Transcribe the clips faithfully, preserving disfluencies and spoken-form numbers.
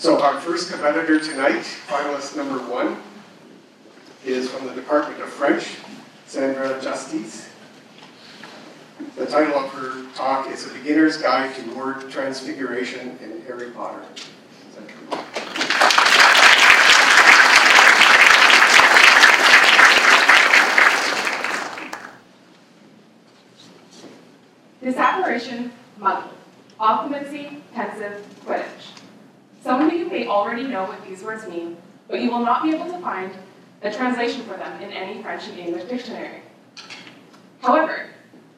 So our first competitor tonight, finalist number one, is from the Department of French, Sandra Justice. The title of her talk is A Beginner's Guide to Word Transfiguration in Harry Potter. Disapparition, muddle, occlumency, pensive, quidditch. Some of you may already know what these words mean, but you will not be able to find a translation for them in any French and English dictionary. However,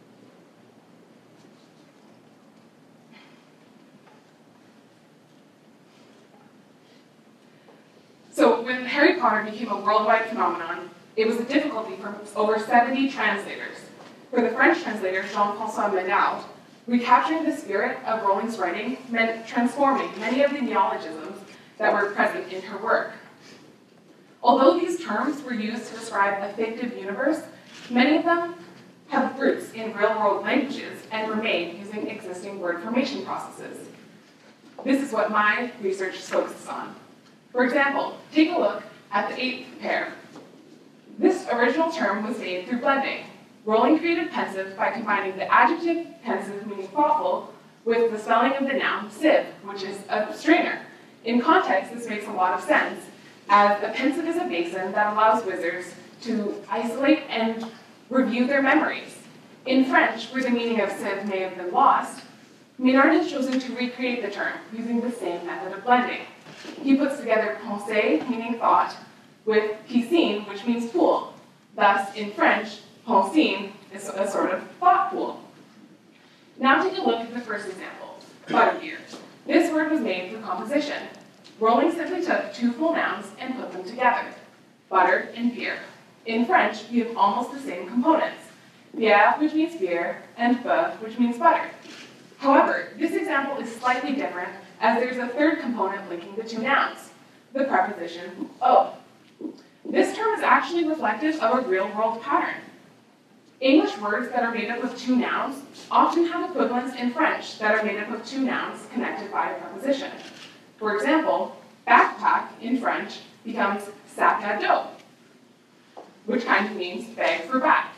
so when Harry Potter became a worldwide phenomenon, it was a difficulty for over seventy translators. For the French translator, Jean-François Menard, recapturing the spirit of Rowling's writing meant transforming many of the neologisms that were present in her work. Although these terms were used to describe a fictive universe, many of them have roots in real-world languages and were made using existing word formation processes. This is what my research focuses on. For example, take a look at the eighth pair. This original term was made through blending. Rowling created pensive by combining the adjective pensive, meaning thoughtful, with the spelling of the noun sieve, which is a strainer. In context, this makes a lot of sense, as a pensive is a basin that allows wizards to isolate and review their memories. In French, where the meaning of sieve may have been lost, Menard has chosen to recreate the term using the same method of blending. He puts together pensée, meaning thought, with piscine, which means pool. Thus, in French, pensine is a sort of thought pool. Now take a look at the first example, butterbeer. This word was made through composition. Rowling simply took two full nouns and put them together, butter and beer. In French, we have almost the same components, bière, which means beer, and bœuf, which means butter. However, this example is slightly different as there's a third component linking the two nouns, the preposition o. This term is actually reflective of a real-world pattern. English words that are made up of two nouns often have equivalents in French that are made up of two nouns connected by a preposition. For example, backpack in French becomes sac à dos, which kind of means bag for back.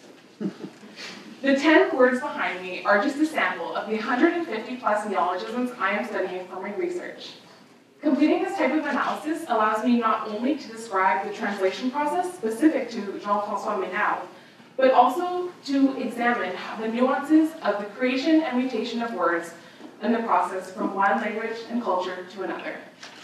The ten words behind me are just a sample of the one hundred fifty plus neologisms I am studying for my research. Completing this type of analysis allows me not only to describe the translation process specific to Jean-François Menard, but also to examine the nuances of the creation and mutation of words in the process from one language and culture to another.